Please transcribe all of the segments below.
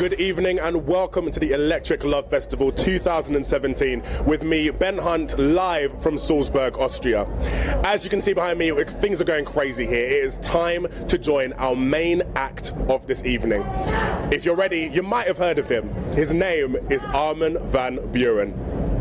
Good evening and welcome to the Electric Love Festival 2017 with me, Ben Hunt, live from Salzburg, Austria. As you can see behind me, things are going crazy here. It is time to join our main act of this evening. If you're ready, you might have heard of him. His name is Armin van Buuren.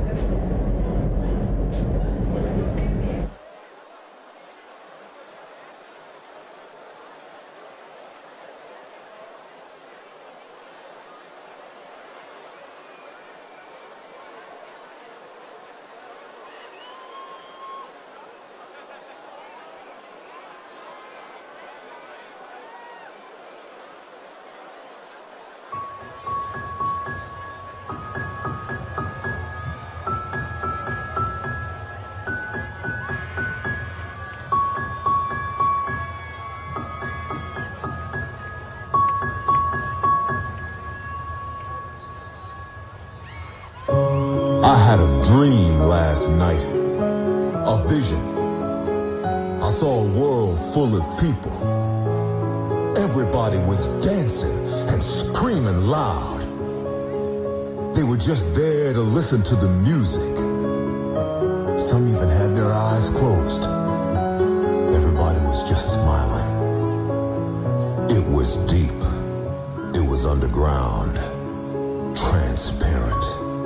I had a dream last night, a vision. I saw a world full of people. Everybody was dancing and screaming loud. They were just there to listen to the music. Some even had their eyes closed. Everybody was just smiling. It was deep. It was underground, transparent.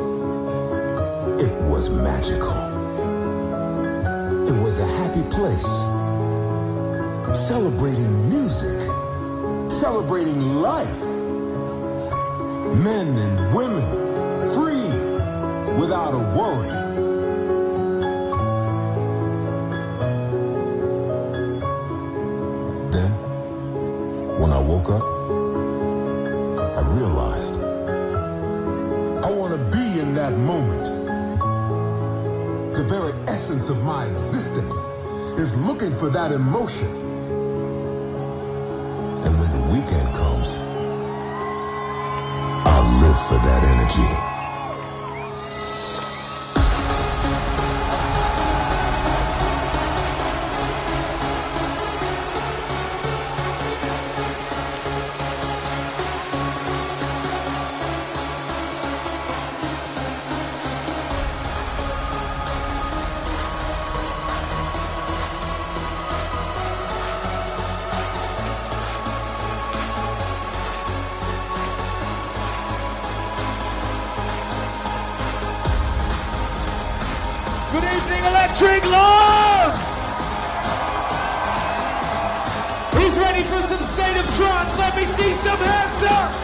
It was magical. It was a happy place. Celebrating music. Celebrating life. Men and women, free, without a worry. Then, when I woke up, I realized I want to be in that moment. The very essence of my existence is looking for that emotion. And when the weekend comes, I'll live for that energy. Good evening, Electric Love! Who's ready for some state of trance? Let me see some hands up!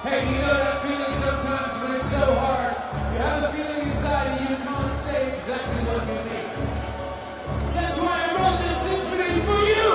Hey, you know that feeling sometimes when it's so hard? You have a feeling inside and you can't say exactly what you mean. That's why I wrote this symphony for you!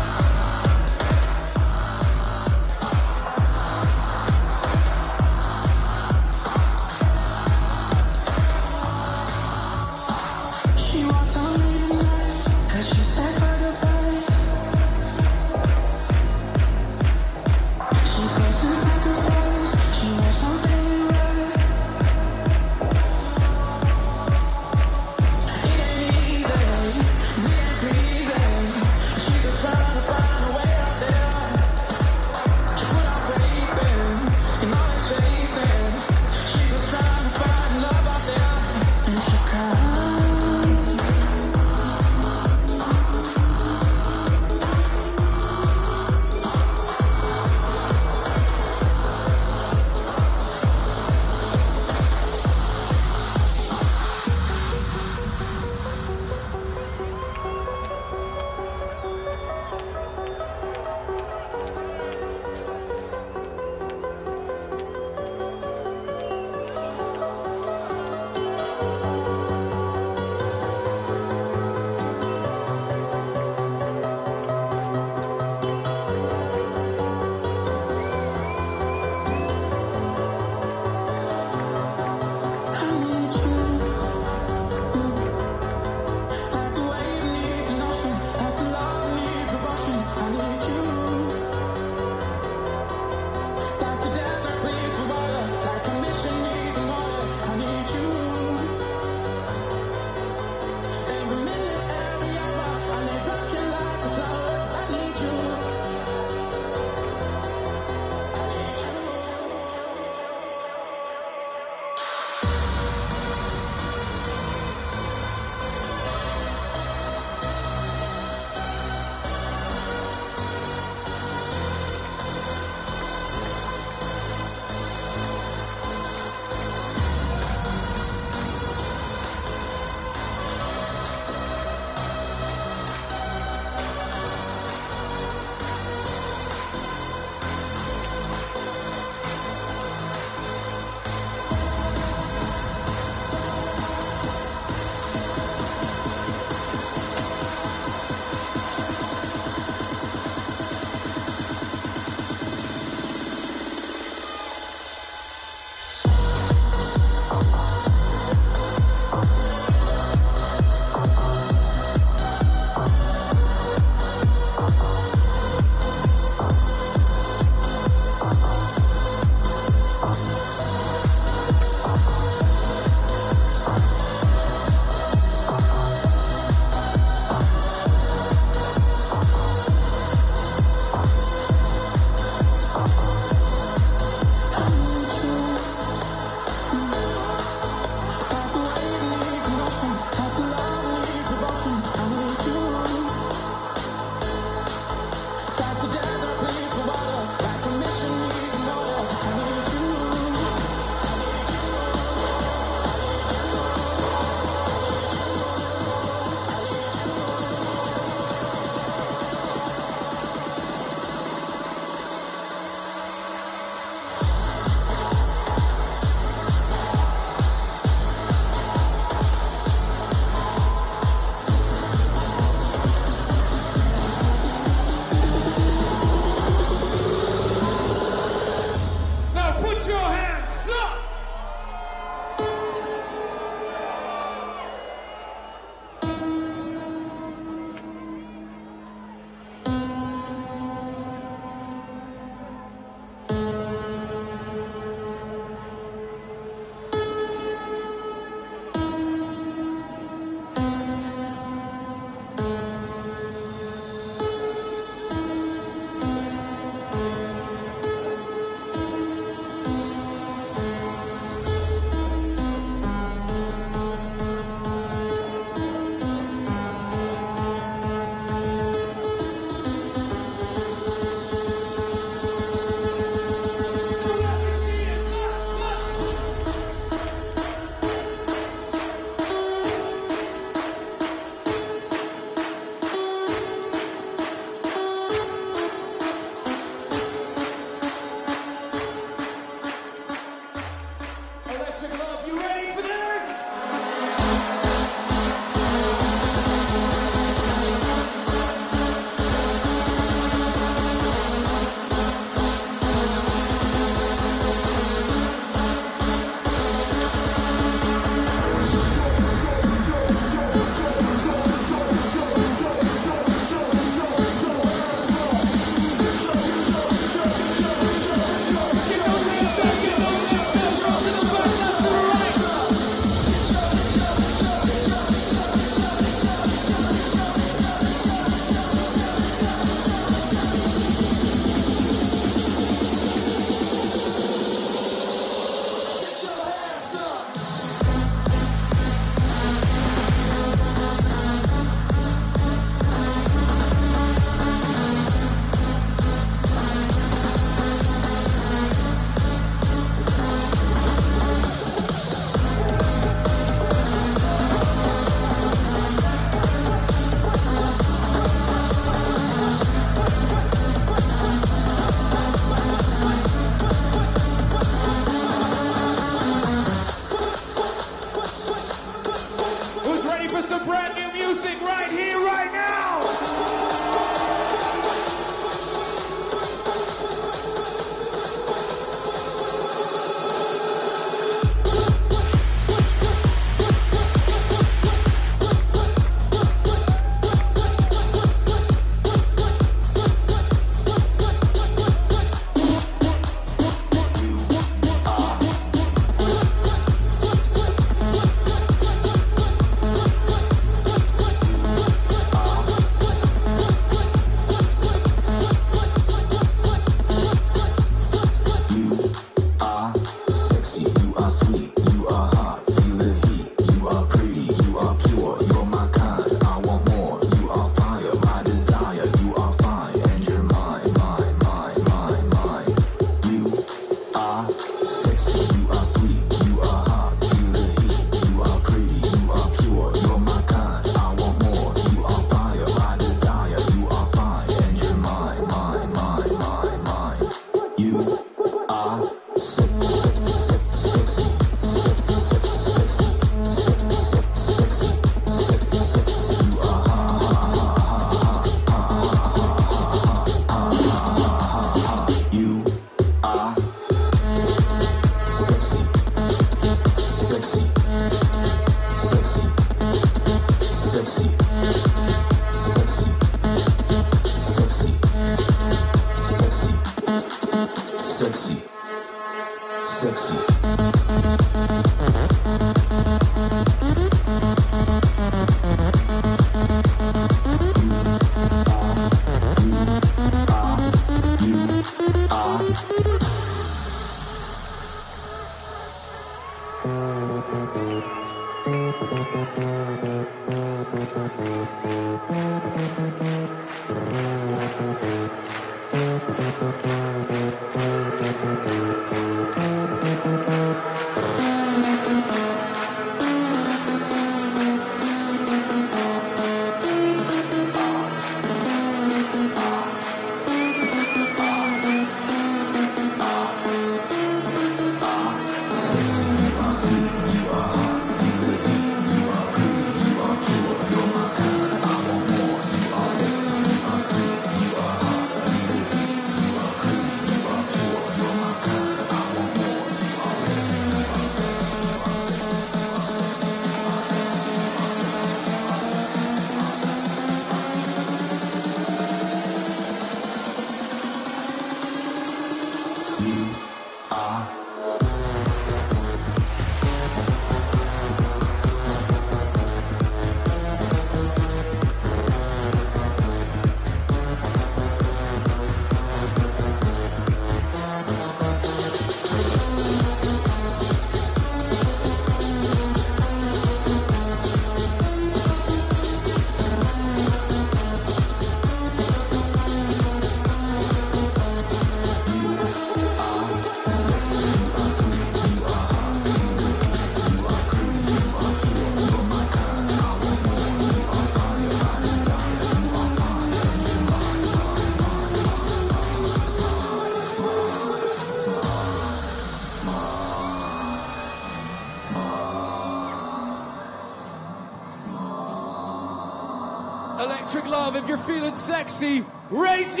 Electric Love, if you're feeling sexy, raise your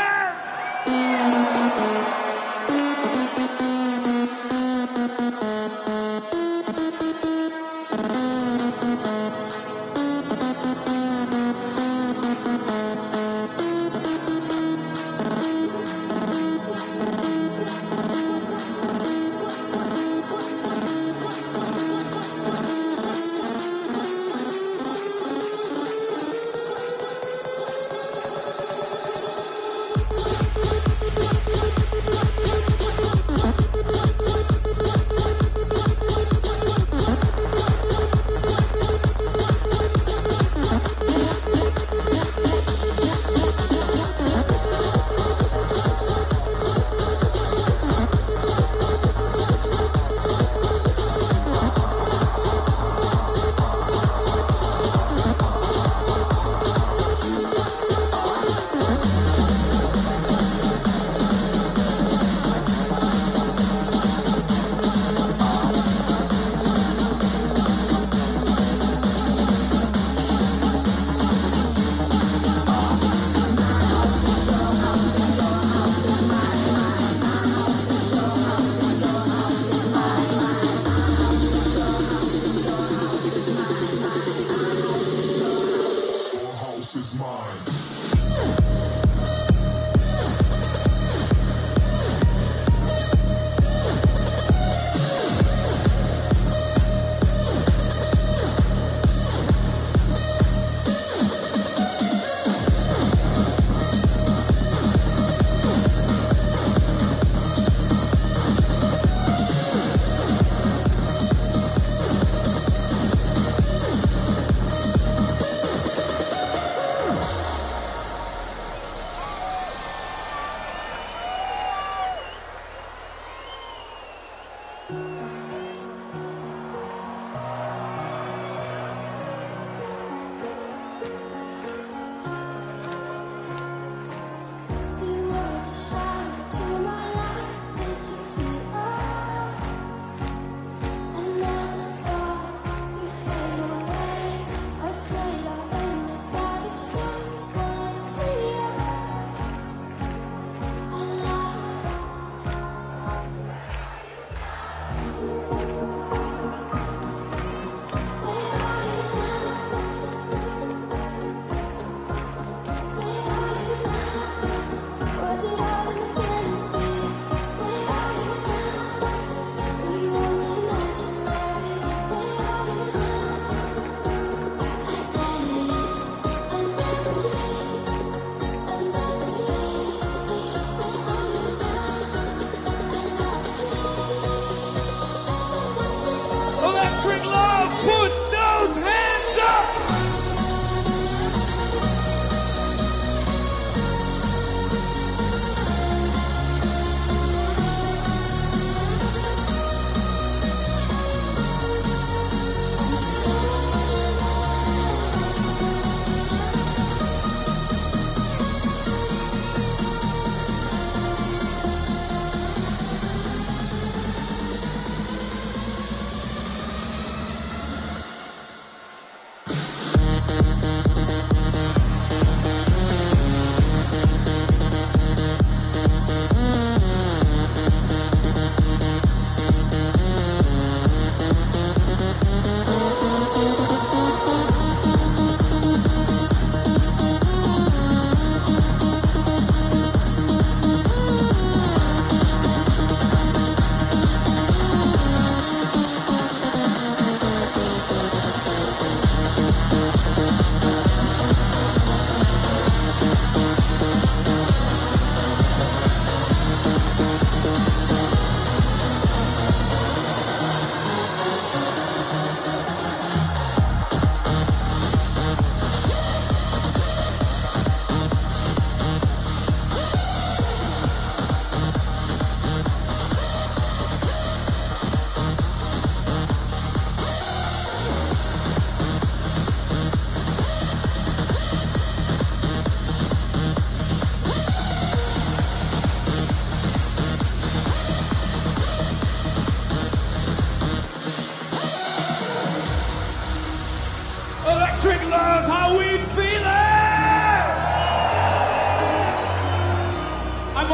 hands!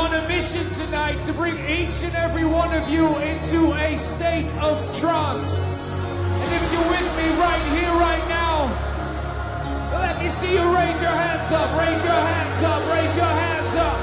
on a mission tonight to bring each and every one of you into a state of trance. And if you're with me right here, right now, let me see you raise your hands up, raise your hands up, raise your hands up.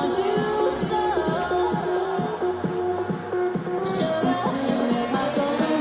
Sugar, you make my soul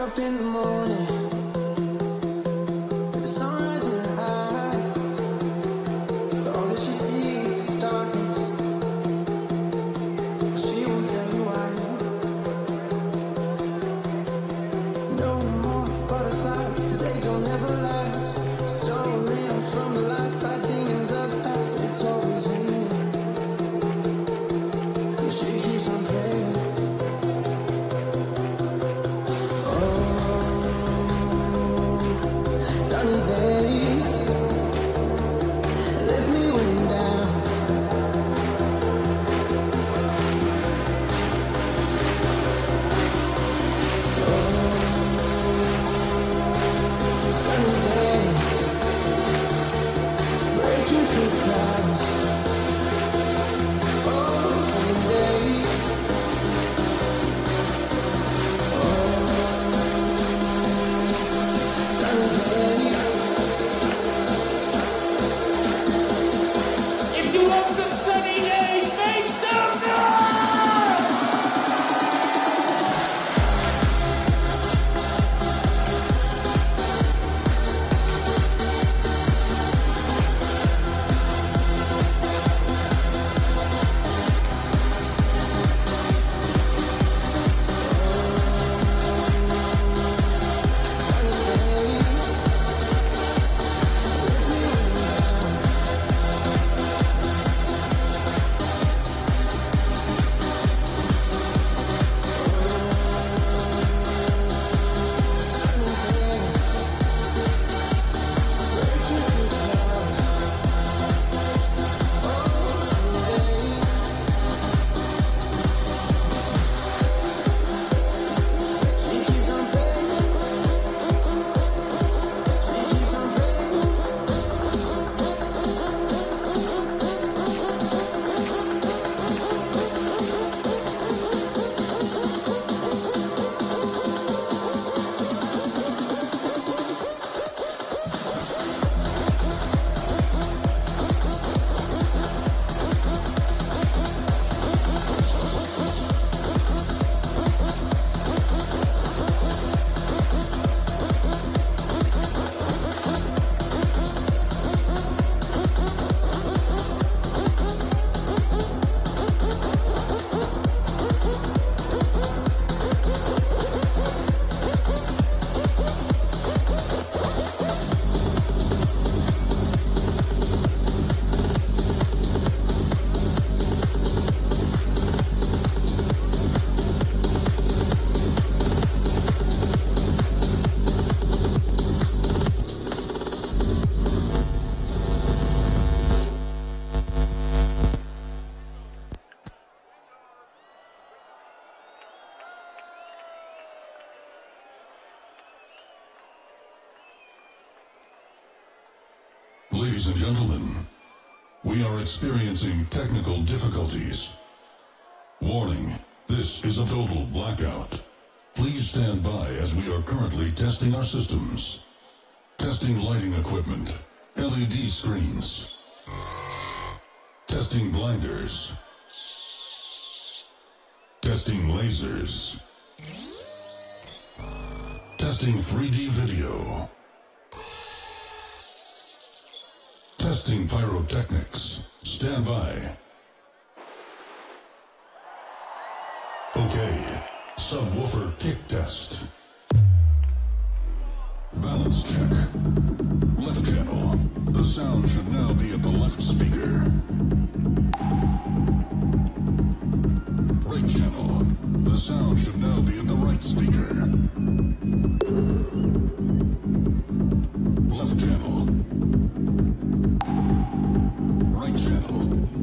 up in the morning with the sunrise in her eyes, but all that she sees is darkness. She won't tell you why. No more butterflies, 'cause they don't ever last. Stolen from the light by demons of the past. It's always raining, and she keeps on praying. Sunny days lift me when I'm down. Sunny days breaking through the clouds. Sunny days. Sunny days. If you want some sunny days, make some noise! Sunny days lift me when I'm down. Sunny days breaking through the clouds. Sunny days. She keeps on praying. She keeps on praying. Ladies and gentlemen, we are experiencing technical difficulties. Warning, this is a total blackout. Please stand by as we are currently testing our systems. Testing lighting equipment, LED screens. Testing blinders. Testing lasers. Testing 3D video. Testing pyrotechnics. Stand by. Okay. Subwoofer kick test. Balance check. Left channel. The sound should now be at the left speaker. Right channel. The sound should now be at the right speaker. Left channel. Right channel.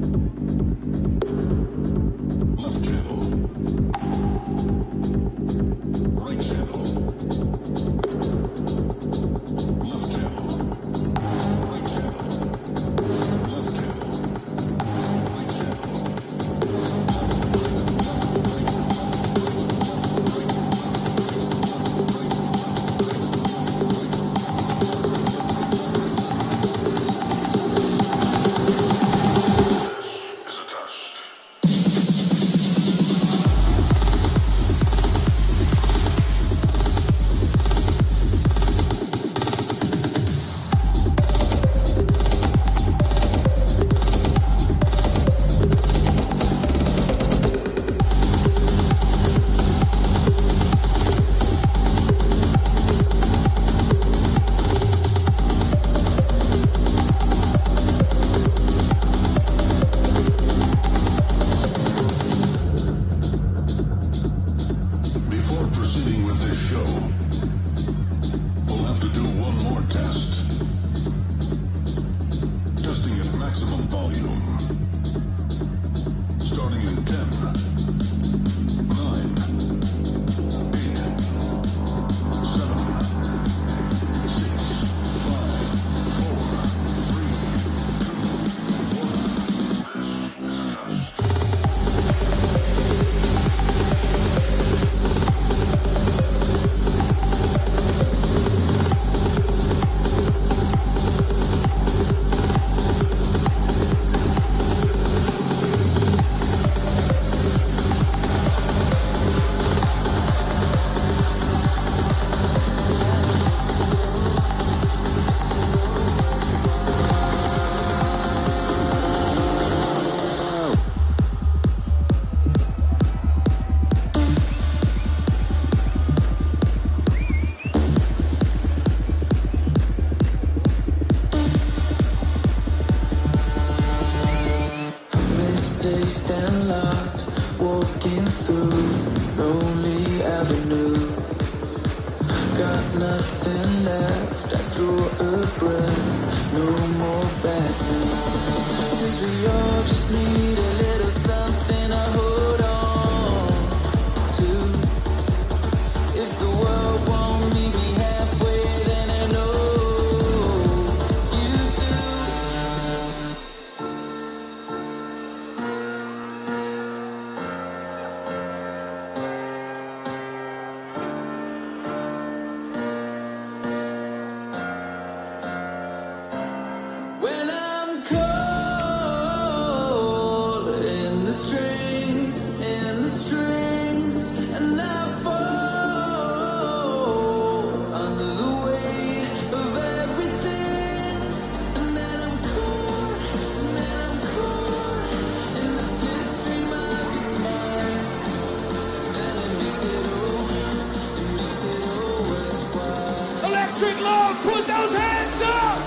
Left channel. Right channel. Left channel. Right channel. Left channel. Right channel. Right test. Testing at maximum volume. Starting in 10, 9, 8, 7, 6, 5, 4, 3, misplaced and lost, walking through lonely avenue. Got nothing left, I draw a breath, no more bad news. 'Cause we all just need a little something to hold on to. If the world won't meet me halfway, then I know you do. When I'm cold in the strings, and I fall under the weight of everything, and then I'm caught in the slipstream of your smile, and it makes it all worthwhile. Electric Love, put those hands up!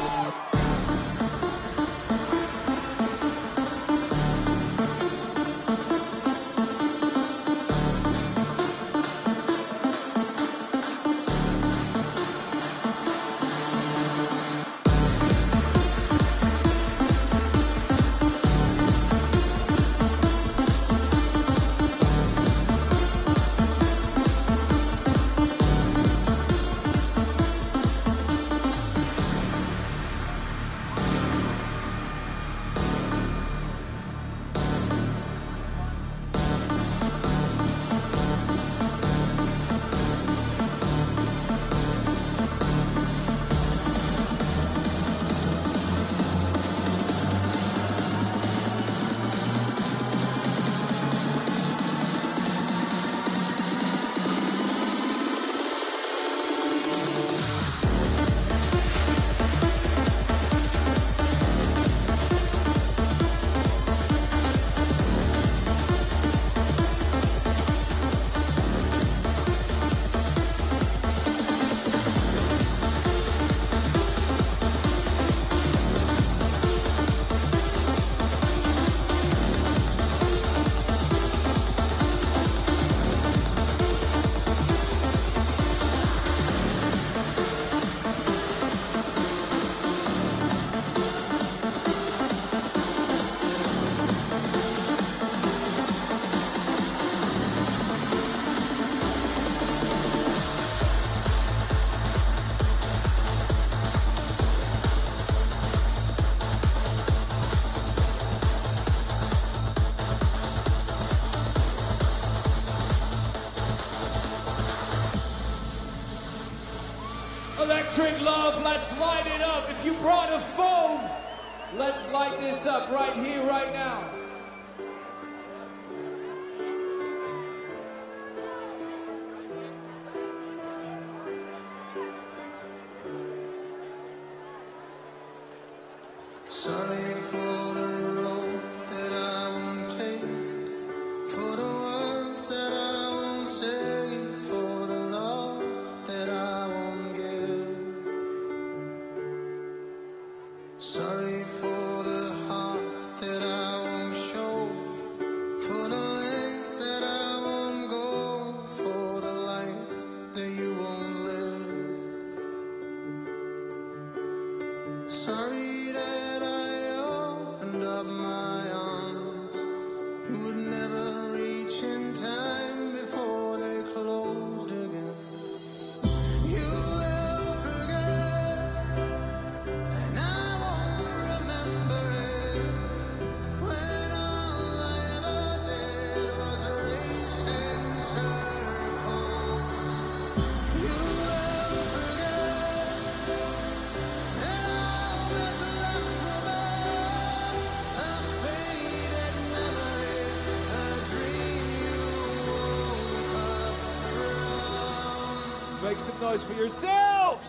Electric Love, let's light it up. If you brought a phone, let's light this up right here, right now. Sorry for the road that I won't take, for the words that I won't say, for the love that I won't give. Sorry for the heart that I won't show, for the lengths that I won't go, for the life that you won't live. Sorry that I opened up my arms. You would never reach in time before they closed again. You will forget, and I won't remember it. When all I ever did was race in circles. You will forget, and all that's left of us, a faded memory, a dream you woke up from. Make some noise for yourselves!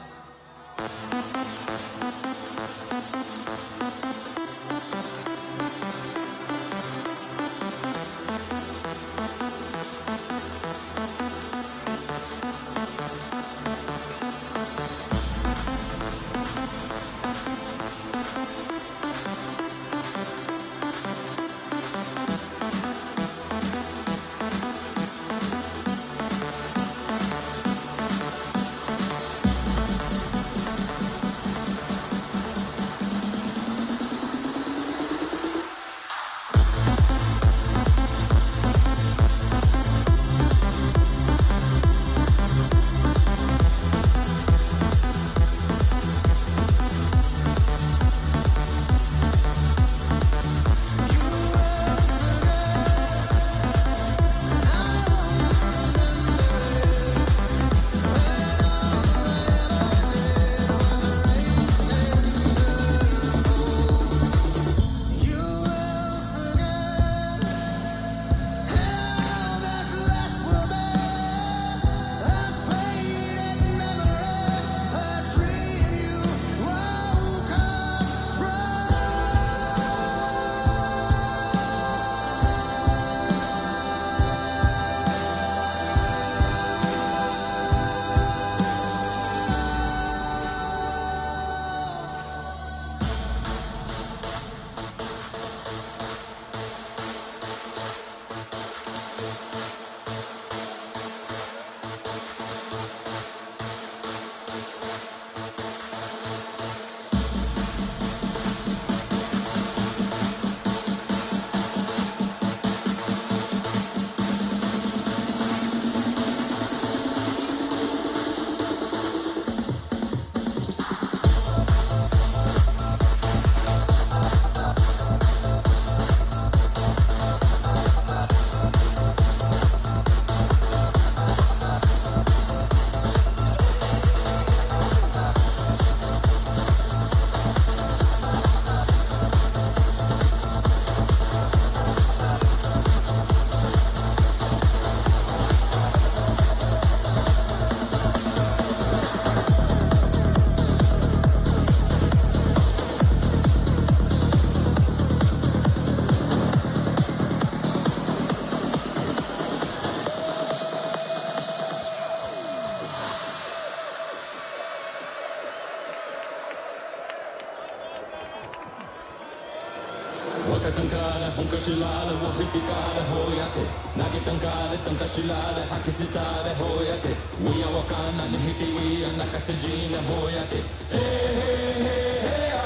Wakatankara, Hunkashilada, Wahitikada, Hoyate, Nagitankara, Tankashilada, Hakisitada, Hoyate, we are Wakana, Nihiti, we are Nakasajina, Hoyate, hey, hey, hey,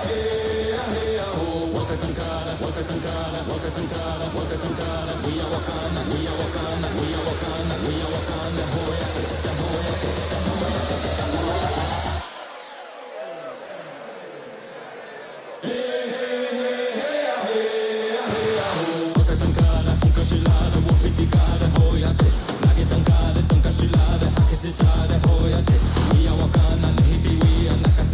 hey, hey, hey, oh, Wakatankara, Wakatankara, Wakatankara, Wakatankara, we are Wakana, we are Wakana, we are Wakana, we are Wakana, Hoyate, Hoyate, Hoyate, Nakashilada, Hakisitade, Hoyate, we are Wakana, Nihibi, we are Nakasajina.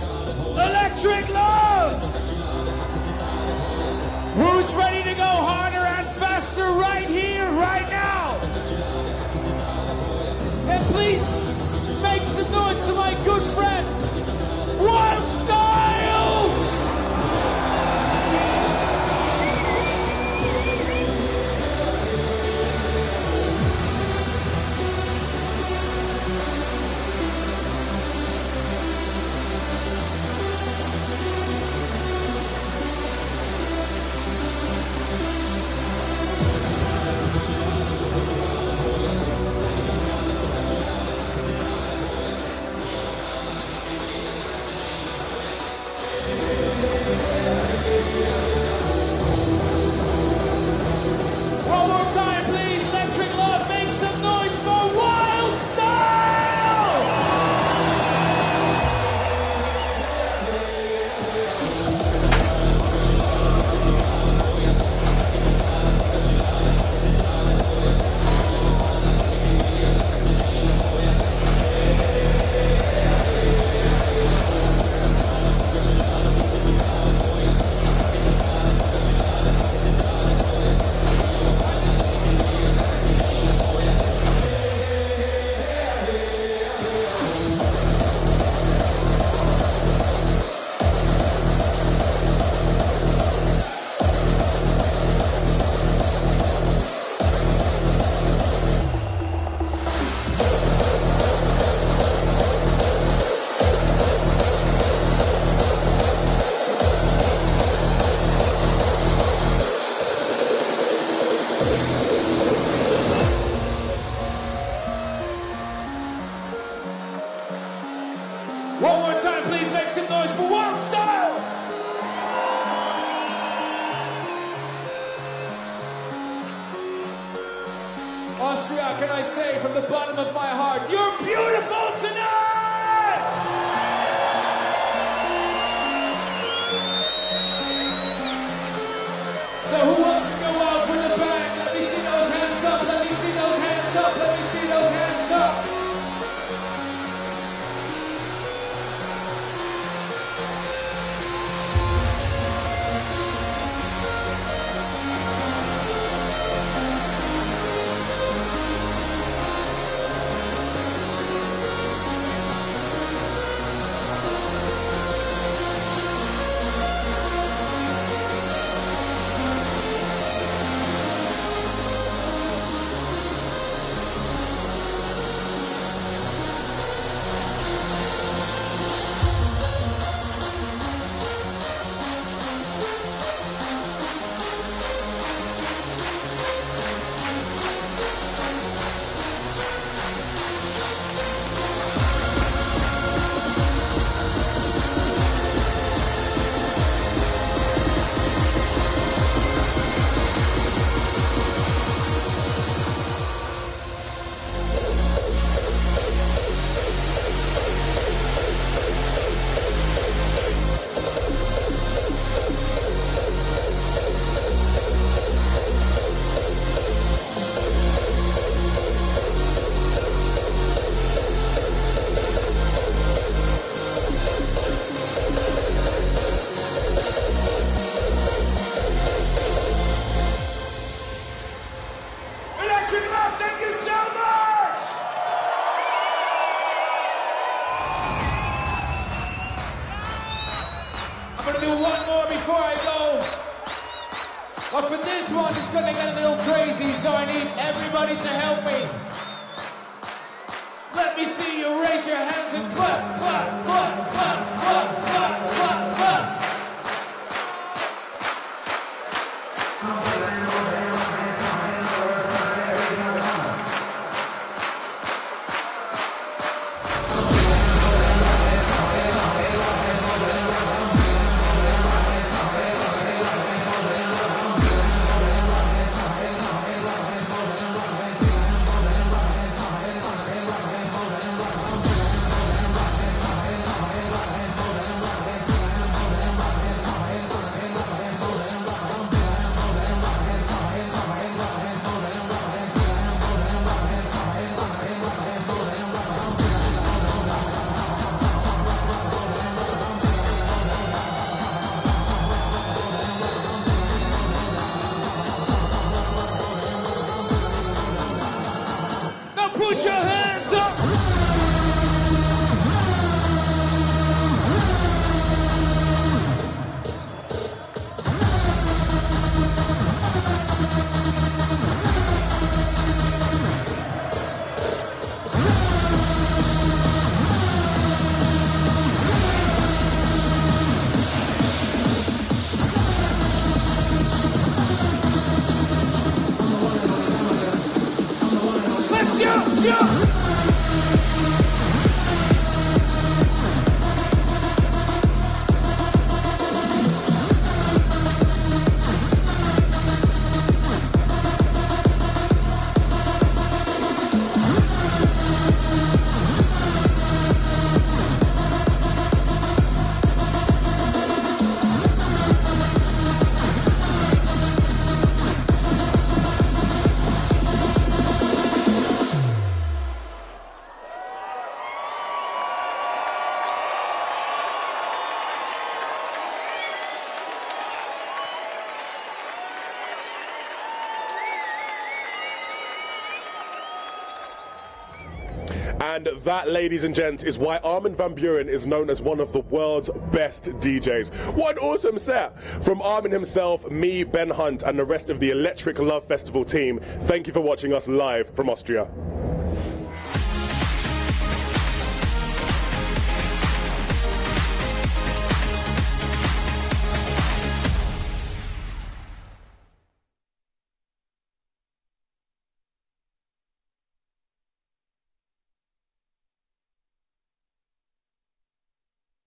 Electric Love! Who's ready to go harder and faster right here, right now? And please make some noise to my good friend, Wild Styles! One more time, please make some noise for Wild Style! Austria, can I say from the bottom of my heart, you're beautiful tonight! So who wants to go out with a bang? Let me see those hands up, let me see those hands up, let me see those hands up. But for this one, it's gonna get a little crazy, so I need everybody to help me. Let me see you raise your hands and clap, clap, clap, clap, clap, clap, clap, clap. And that, ladies and gents, is why Armin van Buuren is known as one of the world's best DJs. What an awesome set! From Armin himself, me, Ben Hunt, and the rest of the Electric Love Festival team, thank you for watching us live from Austria.